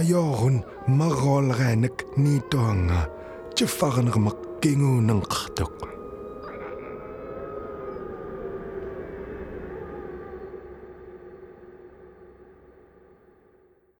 mayorun marol ranak ni toanga. Tjefarner makkingu nang khatok.